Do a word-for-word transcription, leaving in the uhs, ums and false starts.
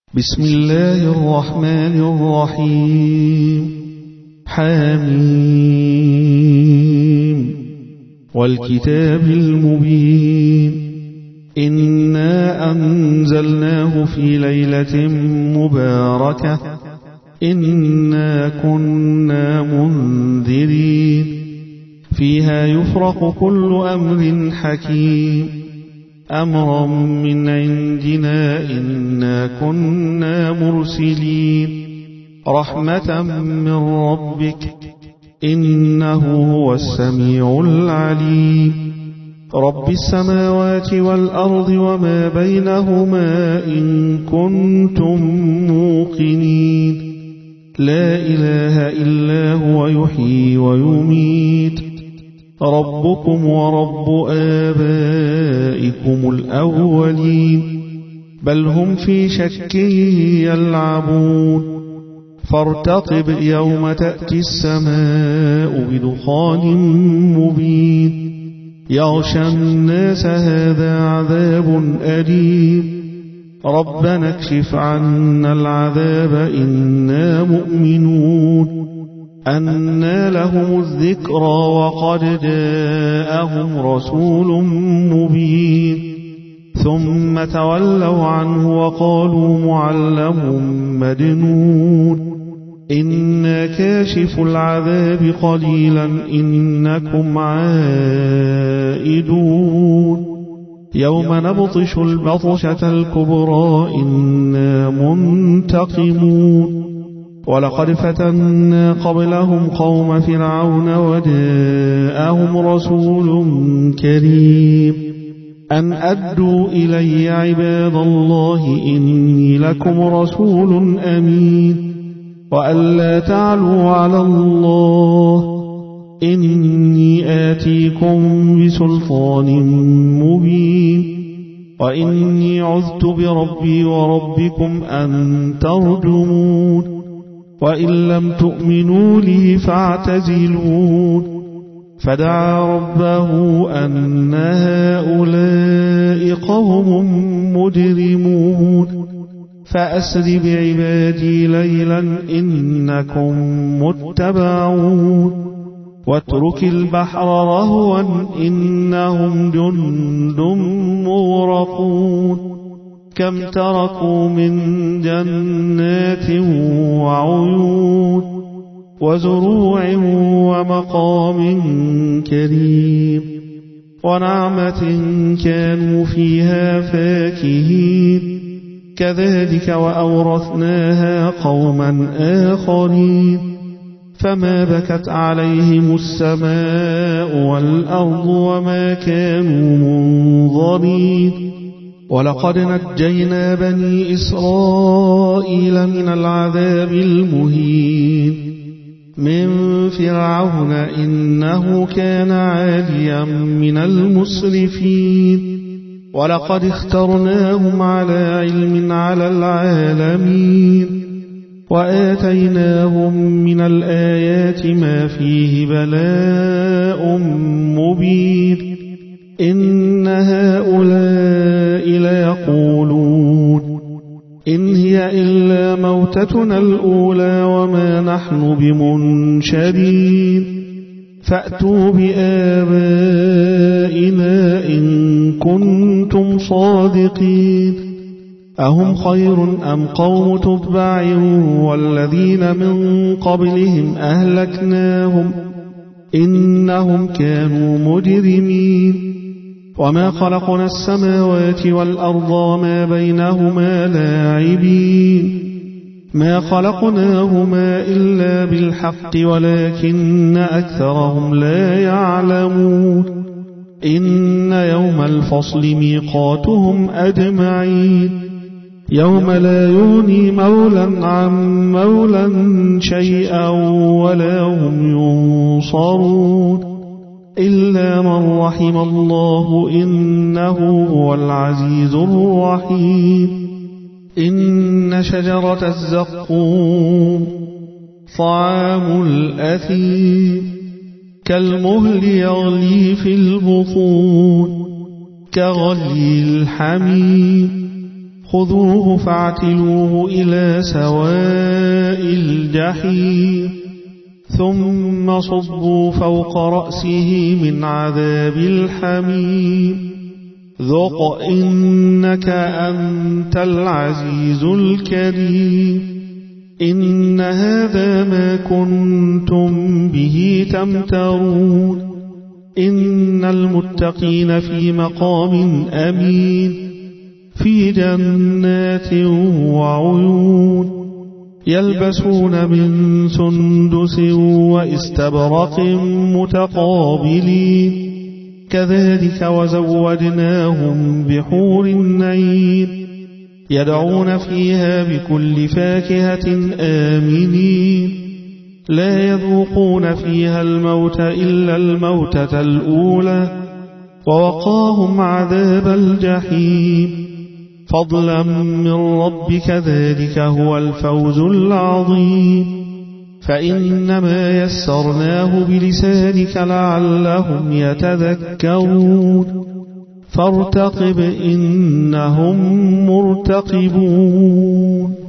بسم الله الرحمن الرحيم. حميم والكتاب المبين. إنا أنزلناه في ليلة مباركة إنا كنا منذرين فيها يفرق كل أمر حكيم أمرا من عندنا إنا كنا مرسلين رحمة من ربك إنه هو السميع العليم. رب السماوات والأرض وما بينهما إن كنتم موقنين لا إله إلا هو يحيي ويميت ربكم ورب آبائكم الأولين بل هم في شك يلعبون فارتقب يوم تأتي السماء بدخان مبين يغشى الناس هذا عذاب أليم ربنا اكشف عنا العذاب إنا مؤمنون أنى لهم الذكرى وقد جاءهم رسول مبين ثم تولوا عنه وقالوا معلم مجنون إنا كاشف العذاب قليلا إنكم عائدون يوم نبطش البطشة الكبرى إنا منتقمون ولقد فتنا قبلهم قوم فرعون وجاءهم رسول كريم أن أدوا إلي عباد الله إني لكم رسول أمين وأن لا تعلوا على الله إني آتيكم بسلطان مبين وإني عذت بربي وربكم أن ترجمون وإن لم تؤمنوا لي فاعتزلون فدعا ربه أن هؤلاء قوم مجرمون فأسر بعبادي ليلا إنكم متبعون واترك البحر رهوا إنهم جند مغرقون كم تركوا من جنات وعيون وزروع ومقام كريم ونعمة كانوا فيها فاكهين كذلك وأورثناها قوما آخرين فما بكت عليهم السماء والأرض وما كانوا منظرين ولقد نجينا بني إسرائيل من العذاب المهين من فرعون إنه كان عاليا من المسرفين ولقد اخترناهم على علم على العالمين وآتيناهم من الآيات ما فيه بلاء مبين إن هؤلاء ليقولون إن هي إلا موتتنا الأولى وما نحن بمنشرين فأتوا بآبائنا إن كنتم صادقين أهم خير أم قوم تبع والذين من قبلهم أهلكناهم إنهم كانوا مجرمين وما خلقنا السماوات والأرض وما بينهما لاعبين ما خلقناهما إلا بالحق ولكن أكثرهم لا يعلمون إن يوم الفصل ميقاتهم أجمعين يوم لا يغني مولا عن مولا شيئا ولا هم ينصرون إلا من رحم الله إنه هو العزيز الرحيم إن شجرة الزقوم طعام الأثيم كالمهل يغلي في البطون كغلي الحميم خذوه فاعتلوه إلى سواء الجحيم ثم صبوا فوق رأسه من عذاب الحميم ذق إنك أنت العزيز الكريم إن هذا ما كنتم به تمترون إن المتقين في مقام أمين في جنات وعيون يلبسون من سندس واستبرق متقابلين كذلك وزوجناهم بحور عين يدعون فيها بكل فاكهة آمنين لا يذوقون فيها الموت إلا الموتة الأولى ووقاهم عذاب الجحيم فضلا من ربك ذلك هو الفوز العظيم فإنما يسرناه بلسانك لعلهم يتذكرون فارتقب إنهم مرتقبون